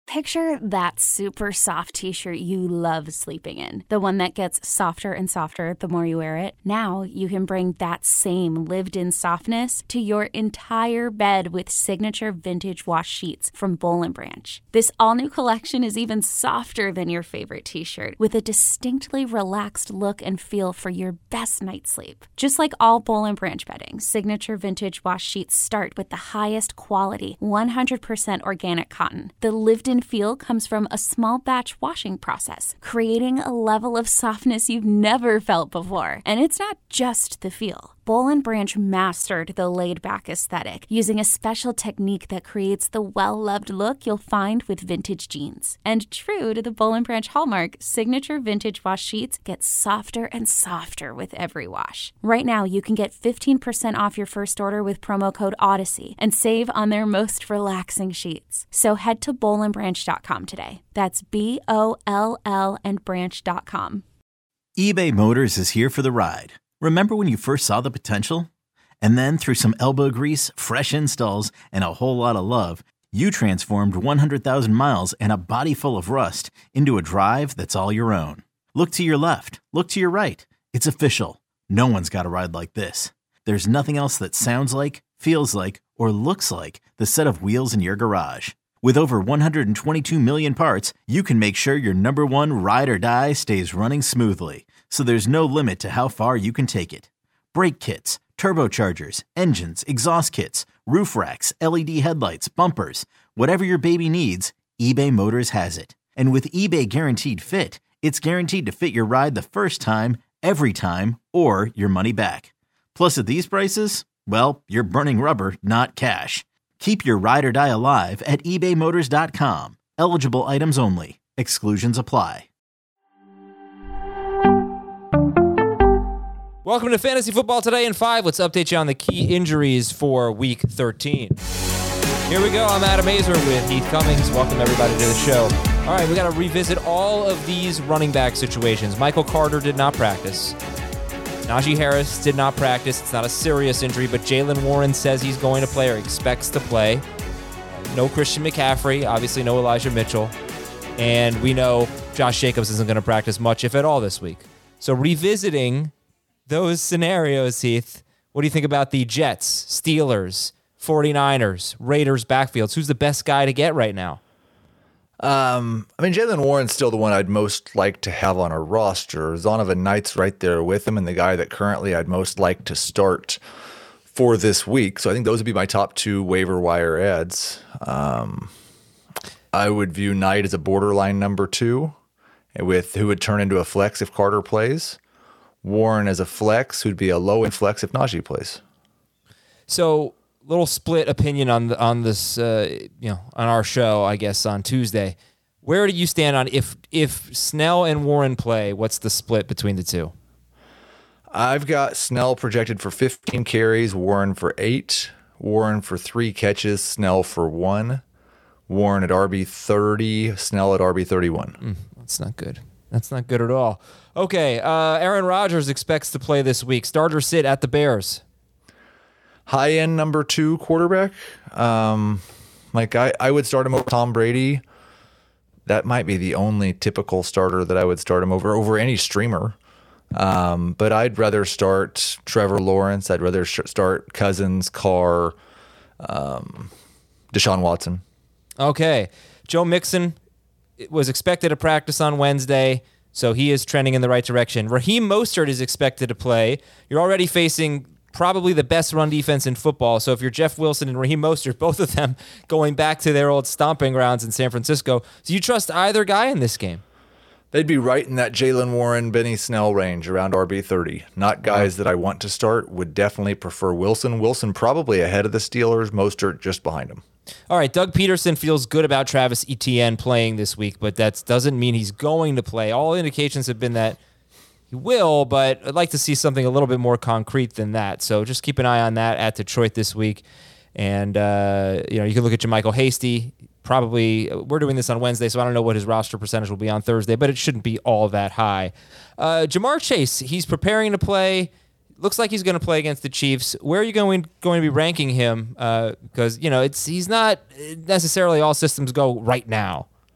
Picture that super soft t-shirt you love sleeping in. The one that gets softer and softer the more you wear it. Now you can bring that same lived-in softness to your entire bed with signature vintage wash sheets from Boll & Branch. This all-new collection is even softer than your favorite t-shirt, with a distinctly relaxed look and feel for your best night's sleep. Just like all Boll & Branch bedding, signature vintage wash sheets start with the highest quality, 100% organic cotton. The lived-in feel comes from a small batch washing process, creating a level of softness you've never felt before. And it's not just the feel. Boll & Branch mastered the laid-back aesthetic using a special technique that creates the well-loved look you'll find with vintage jeans. And true to the Boll & Branch hallmark, signature vintage wash sheets get softer and softer with every wash. Right now, you can get 15% off your first order with promo code Odyssey and save on their most relaxing sheets. So head to bollandbranch.com today. That's BOLL and branch.com. eBay Motors is here for the ride. Remember when you first saw the potential? And then through some elbow grease, fresh installs, and a whole lot of love, you transformed 100,000 miles and a body full of rust into a drive that's all your own. Look to your left. Look to your right. It's official. No one's got a ride like this. There's nothing else that sounds like, feels like, or looks like the set of wheels in your garage. With over 122 million parts, you can make sure your number one ride or die stays running smoothly. So there's no limit to how far you can take it. Brake kits, turbochargers, engines, exhaust kits, roof racks, LED headlights, bumpers, whatever your baby needs, eBay Motors has it. And with eBay Guaranteed Fit, it's guaranteed to fit your ride the first time, every time, or your money back. Plus at these prices, well, you're burning rubber, not cash. Keep your ride or die alive at ebaymotors.com. Eligible items only. Exclusions apply. Welcome to Fantasy Football Today in 5. Let's update you on the key injuries for Week 13. Here we go. I'm Adam Azer with Heath Cummings. Welcome, everybody, to the show. All right, we got to revisit all of these running back situations. Michael Carter did not practice. Najee Harris did not practice. It's not a serious injury, but Jaylen Warren says he's going to play or expects to play. No Christian McCaffrey. Obviously, no Elijah Mitchell. And we know Josh Jacobs isn't going to practice much, if at all, this week. So revisiting those scenarios, Heath, what do you think about the Jets, Steelers, 49ers, Raiders backfields? Who's the best guy to get right now? Jaylen Warren's still the one I'd most like to have on a roster. Zonovan Knight's right there with him, and the guy that currently I'd most like to start for this week. So I think those would be my top two waiver wire ads. I would view Knight as a borderline number 2, with who would turn into a flex if Carter plays. Warren as a flex, who'd be a low-end flex if Najee plays. So, little split opinion on this, on our show, I guess, on Tuesday. Where do you stand on if Snell and Warren play? What's the split between the two? I've got Snell projected for 15 carries, Warren for 8, Warren for 3 catches, Snell for 1, Warren at RB 30, Snell at RB 31. That's not good. That's not good at all. Okay, Aaron Rodgers expects to play this week. Start or sit at the Bears? High-end number 2 quarterback. I would start him over Tom Brady. That might be the only typical starter that I would start him over any streamer. But I'd rather start Trevor Lawrence. I'd rather start Cousins, Carr, Deshaun Watson. Okay. Joe Mixon was expected to practice on Wednesday, so he is trending in the right direction. Raheem Mostert is expected to play. You're already facing probably the best run defense in football, so if you're Jeff Wilson and Raheem Mostert, both of them going back to their old stomping grounds in San Francisco, do you trust either guy in this game? They'd be right in that Jaylen Warren, Benny Snell range around RB 30. Not guys that I want to start. Would definitely prefer Wilson. Wilson probably ahead of the Steelers. Mostert just behind him. All right, Doug Peterson feels good about Travis Etienne playing this week, but that doesn't mean he's going to play. All indications have been that he will, but I'd like to see something a little bit more concrete than that. So just keep an eye on that at Detroit this week. And, you can look at JaMycal Hasty. Probably, we're doing this on Wednesday, so I don't know what his roster percentage will be on Thursday, but it shouldn't be all that high. Jamar Chase, he's preparing to play. Looks like he's going to play against the Chiefs. Where are you going to be ranking him? Because he's not necessarily all systems go right now.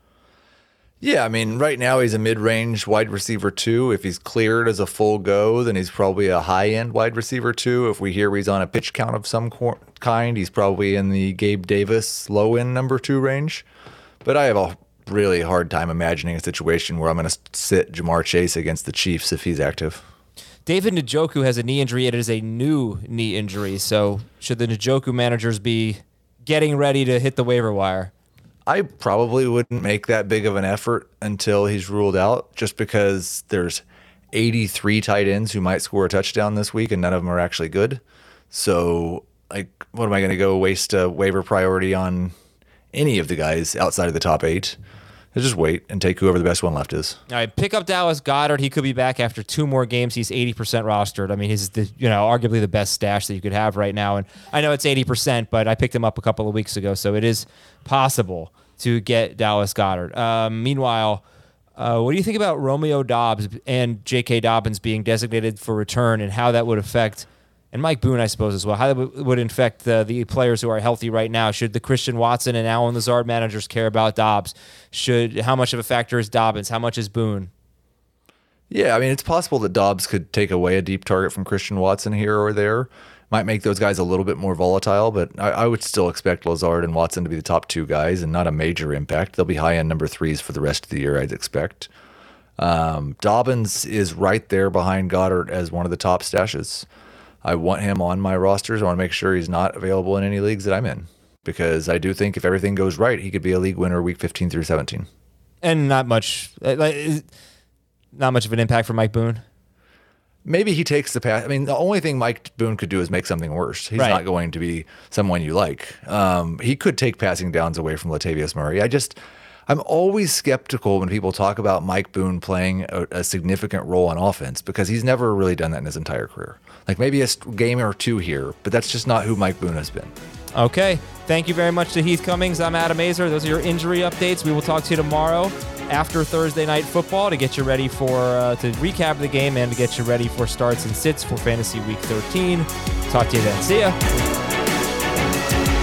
Yeah, I mean, right now he's a mid-range wide receiver 2. If he's cleared as a full go, then he's probably a high-end wide receiver 2. If we hear he's on a pitch count of some kind, he's probably in the Gabe Davis low-end number 2 range. But I have a really hard time imagining a situation where I'm going to sit Jamar Chase against the Chiefs if he's active. David Njoku has a knee injury. It is a new knee injury. So should the Njoku managers be getting ready to hit the waiver wire? I probably wouldn't make that big of an effort until he's ruled out, just because there's 83 tight ends who might score a touchdown this week, and none of them are actually good. So, what am I going to go waste a waiver priority on any of the guys outside of the top 8? Just wait and take whoever the best one left is. All right, pick up Dallas Goedert. He could be back after 2 more games. He's 80% rostered. I mean, he's arguably the best stash that you could have right now. And I know it's 80%, but I picked him up a couple of weeks ago, so it is possible to get Dallas Goedert. Meanwhile, what do you think about Romeo Doubs and J.K. Dobbins being designated for return, and how that would affect, and Mike Boone, I suppose, as well, how that would affect the players who are healthy right now? Should the Christian Watson and Allen Lazard managers care about Dobbs? How much of a factor is Dobbins? How much is Boone? Yeah, I mean, it's possible that Dobbs could take away a deep target from Christian Watson here or there. Might make those guys a little bit more volatile, but I would still expect Lazard and Watson to be the top 2 guys and not a major impact. They'll be high-end number 3s for the rest of the year, I'd expect. Dobbins is right there behind Goddard as one of the top stashes. I want him on my rosters. I want to make sure he's not available in any leagues that I'm in, because I do think if everything goes right, he could be a league winner week 15 through 17. And not much of an impact for Mike Boone. Maybe he takes the pass. I mean, the only thing Mike Boone could do is make something worse. He's not going to be someone you like. He could take passing downs away from Latavius Murray. I'm always skeptical when people talk about Mike Boone playing a significant role on offense, because he's never really done that in his entire career. Like maybe a game or 2 here, but that's just not who Mike Boone has been. Okay. Thank you very much to Heath Cummings. I'm Adam Azer. Those are your injury updates. We will talk to you tomorrow after Thursday Night Football to get you ready for to recap the game and to get you ready for starts and sits for Fantasy Week 13. Talk to you then. See ya.